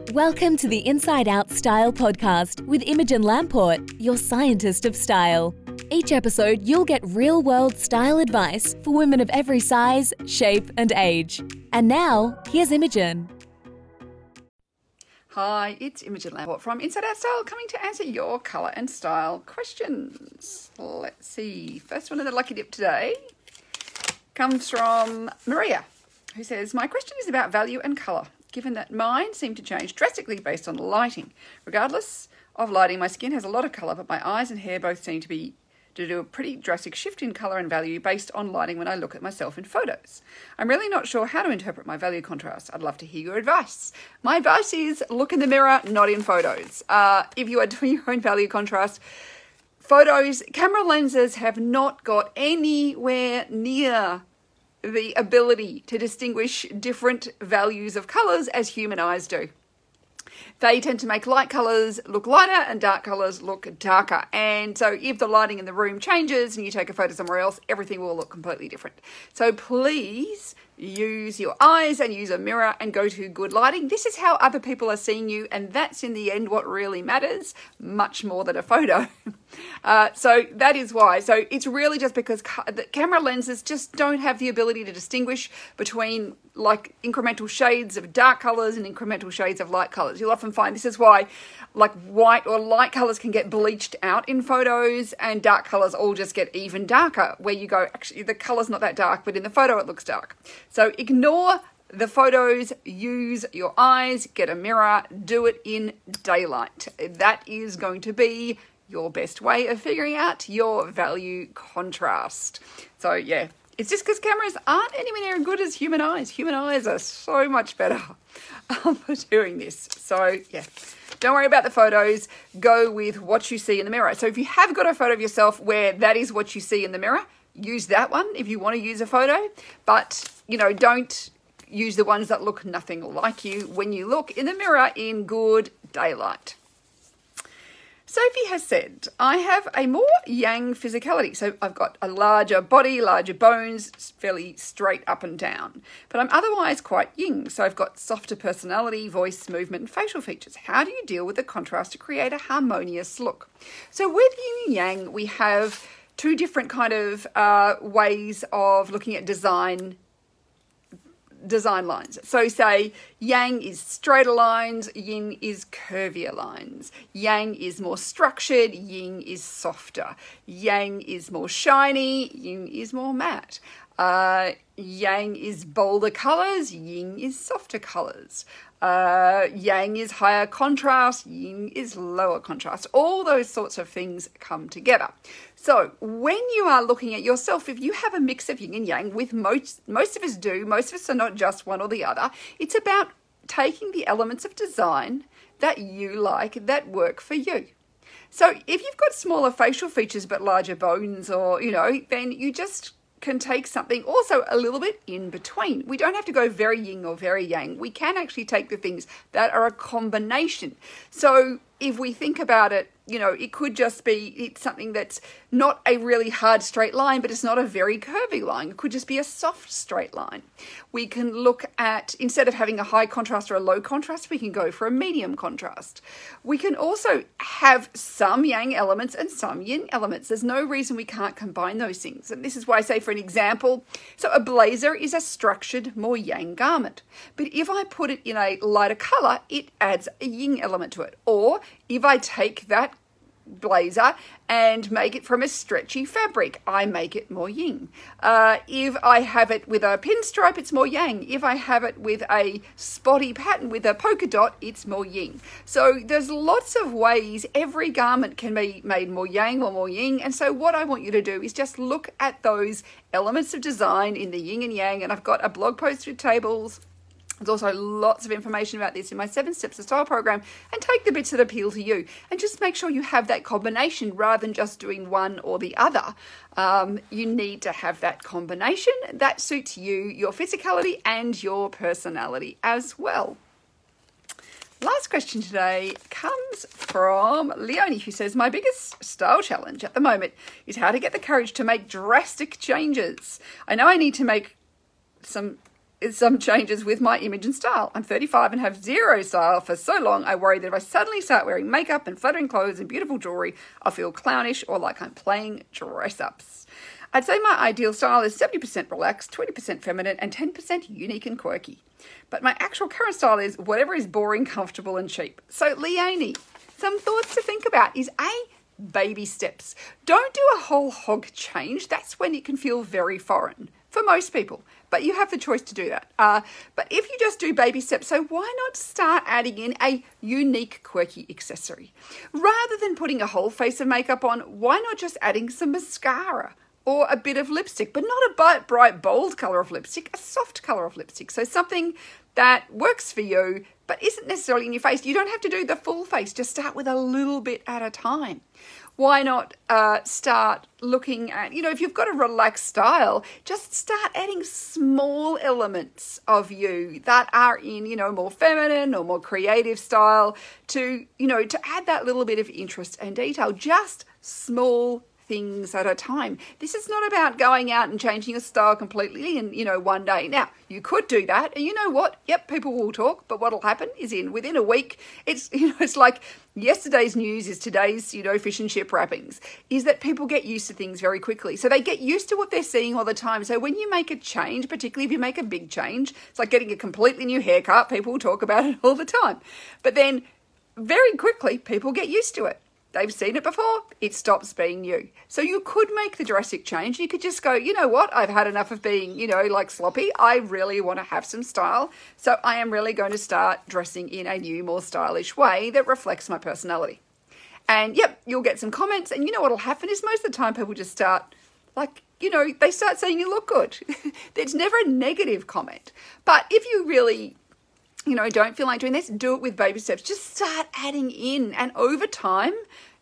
Welcome to the Inside Out Style podcast with Imogen Lamport, your scientist of style. Each episode, you'll get real-world style advice for women of every size, shape, and age. And now, here's Imogen. Hi, it's Imogen Lamport from Inside Out Style, coming to answer your colour and style questions. Let's see. First one in the lucky dip today comes from Maria, who says, my question is about value and colour, given that mine seem to change drastically based on lighting. Regardless of lighting, my skin has a lot of colour, but my eyes and hair both seem to do a pretty drastic shift in colour and value based on lighting when I look at myself in photos. I'm really not sure how to interpret my value contrast. I'd love to hear your advice. My advice is look in the mirror, not in photos. If you are doing your own value contrast, photos, camera lenses have not got anywhere near the ability to distinguish different values of colours as human eyes do. They tend to make light colours look lighter and dark colours look darker. And so if the lighting in the room changes and you take a photo somewhere else, everything will look completely different. So please use your eyes and use a mirror and go to good lighting. This is how other people are seeing you, and that's in the end what really matters, much more than a photo. So that is why. So it's really just because the camera lenses just don't have the ability to distinguish between like incremental shades of dark colours and incremental shades of light colours. You'll often find this is why like white or light colours can get bleached out in photos and dark colours all just get even darker, where you go, actually the colour's not that dark, but in the photo it looks dark. So ignore the photos, use your eyes, get a mirror, do it in daylight. That is going to be your best way of figuring out your value contrast. So yeah, it's just because cameras aren't anywhere near as good as human eyes. Human eyes are so much better for doing this. So yeah, don't worry about the photos. Go with what you see in the mirror. So if you have got a photo of yourself where that is what you see in the mirror, use that one if you want to use a photo. But, you know, don't use the ones that look nothing like you when you look in the mirror in good daylight. Sophie has said, I have a more yang physicality. So I've got a larger body, larger bones, fairly straight up and down. But I'm otherwise quite yin. So I've got softer personality, voice, movement, and facial features. How do you deal with the contrast to create a harmonious look? So with yin and yang, we have two different kind of ways of looking at design lines. So say yang is straighter lines, yin is curvier lines. Yang is more structured, yin is softer. Yang is more shiny, yin is more matte. Yang is bolder colours, yin is softer colours. Yang is higher contrast, yin is lower contrast. All those sorts of things come together. So when you are looking at yourself, if you have a mix of yin and yang, with most of us do, most of us are not just one or the other, it's about taking the elements of design that you like, that work for you. So if you've got smaller facial features but larger bones, or, you know, then you just can take something also a little bit in between. We don't have to go very yin or very yang. We can actually take the things that are a combination. So if we think about it, you know, it could just be it's something that's not a really hard straight line, but it's not a very curvy line. It could just be a soft straight line. We can look at, instead of having a high contrast or a low contrast, we can go for a medium contrast. We can also have some yang elements and some yin elements. There's no reason we can't combine those things. And this is why I say, for an example, so a blazer is a structured, more yang garment. But if I put it in a lighter color, it adds a yin element to it. Or if I take that blazer and make it from a stretchy fabric, I make it more yin. If I have it with a pinstripe, it's more yang. If I have it with a spotty pattern with a polka dot, it's more yin. So there's lots of ways every garment can be made more yang or more yin. And so what I want you to do is just look at those elements of design in the yin and yang. And I've got a blog post with tables. There's also lots of information about this in my 7 Steps to Style program, and take the bits that appeal to you and just make sure you have that combination rather than just doing one or the other. You need to have that combination that suits you, your physicality and your personality as well. Last question today comes from Leonie, who says, my biggest style challenge at the moment is how to get the courage to make drastic changes. I know I need to make some some changes with my image and style. I'm 35 and have zero style for so long. I worry that if I suddenly start wearing makeup and flattering clothes and beautiful jewelry, I'll feel clownish or like I'm playing dress-ups. I'd say my ideal style is 70% relaxed, 20% feminine, and 10% unique and quirky. But my actual current style is whatever is boring, comfortable, and cheap. So, Leonie, some thoughts to think about is baby steps. Don't do a whole hog change. That's when it can feel very foreign for most people, but you have the choice to do that. But if you just do baby steps, so why not start adding in a unique, quirky accessory? Rather than putting a whole face of makeup on, why not just adding some mascara or a bit of lipstick, but not a bright, bold colour of lipstick, a soft colour of lipstick. So something that works for you, but isn't necessarily in your face. You don't have to do the full face. Just start with a little bit at a time. Why not start looking at, if you've got a relaxed style, just start adding small elements of you that are in, more feminine or more creative style to add that little bit of interest and detail. Just small things at a time. This is not about going out and changing your style completely in, one day. Now, you could do that, and you know what? Yep, people will talk, but what'll happen is within a week, it's like yesterday's news is today's, fish and chip wrappings, is that people get used to things very quickly. So they get used to what they're seeing all the time. So when you make a change, particularly if you make a big change, it's like getting a completely new haircut. People will talk about it all the time. But then very quickly, people get used to it. They've seen it before, it stops being new. So you could make the drastic change. You could just go, you know what, I've had enough of being, sloppy. I really want to have some style. So I am really going to start dressing in a new, more stylish way that reflects my personality. And yep, you'll get some comments. And you know what'll happen is most of the time people just start they start saying you look good. There's never a negative comment. But if you really don't feel like doing this, do it with baby steps. Just start adding in. And over time,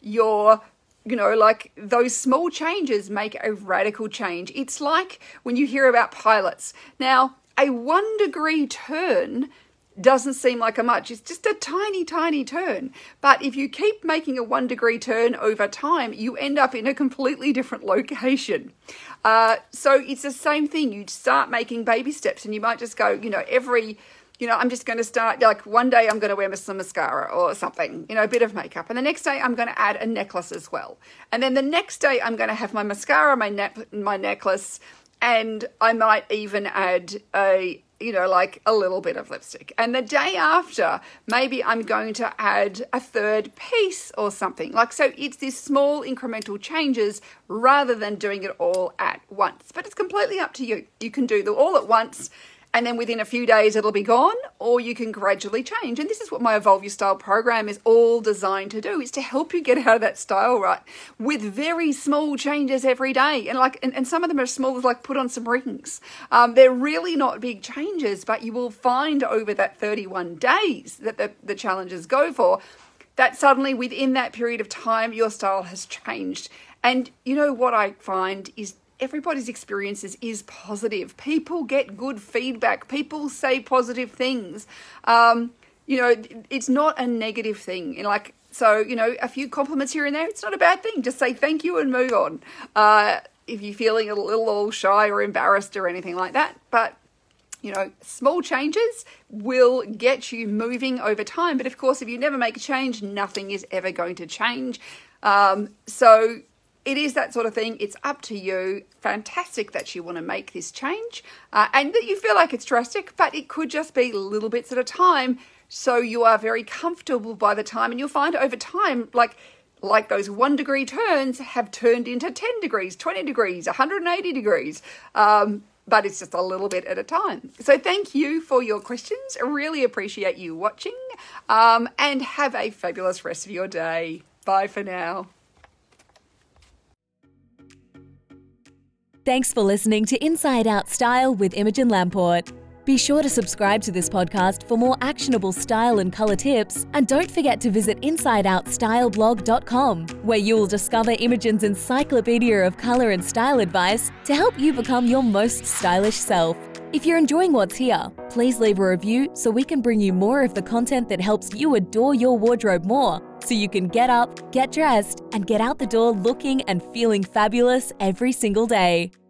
those small changes make a radical change. It's like when you hear about pilots. Now, a 1 degree turn doesn't seem like a much. It's just a tiny, tiny turn. But if you keep making a 1 degree turn over time, you end up in a completely different location. So it's the same thing. You start making baby steps and you might just go, I'm just going to start, one day I'm going to wear some mascara or something, a bit of makeup. And the next day I'm going to add a necklace as well. And then the next day I'm going to have my mascara, my necklace, and I might even add a little bit of lipstick. And the day after, maybe I'm going to add a third piece or something. So it's these small incremental changes rather than doing it all at once. But it's completely up to you. You can do them all at once, and then within a few days it'll be gone, or you can gradually change. And this is what my Evolve Your Style program is all designed to do, is to help you get out of that style rut with very small changes every day. And some of them are small as put on some rings. They're really not big changes, but you will find over that 31 days that the challenges go for, that suddenly within that period of time, your style has changed. And what I find is everybody's experiences is positive. People get good feedback. People say positive things. It's not a negative thing. A few compliments here and there, it's not a bad thing. Just say thank you and move on. If you're feeling a little shy or embarrassed or anything like that. But, small changes will get you moving over time. But of course, if you never make a change, nothing is ever going to change. So it is that sort of thing. It's up to you. Fantastic that you want to make this change and that you feel like it's drastic, but it could just be little bits at a time. So you are very comfortable by the time, and you'll find over time, like those 1 degree turns have turned into 10 degrees, 20 degrees, 180 degrees. But it's just a little bit at a time. So thank you for your questions. I really appreciate you watching and have a fabulous rest of your day. Bye for now. Thanks for listening to Inside Out Style with Imogen Lamport. Be sure to subscribe to this podcast for more actionable style and colour tips, and don't forget to visit InsideOutStyleBlog.com, where you will discover Imogen's encyclopedia of colour and style advice to help you become your most stylish self. If you're enjoying what's here, please leave a review so we can bring you more of the content that helps you adore your wardrobe more, so you can get up, get dressed, and get out the door looking and feeling fabulous every single day.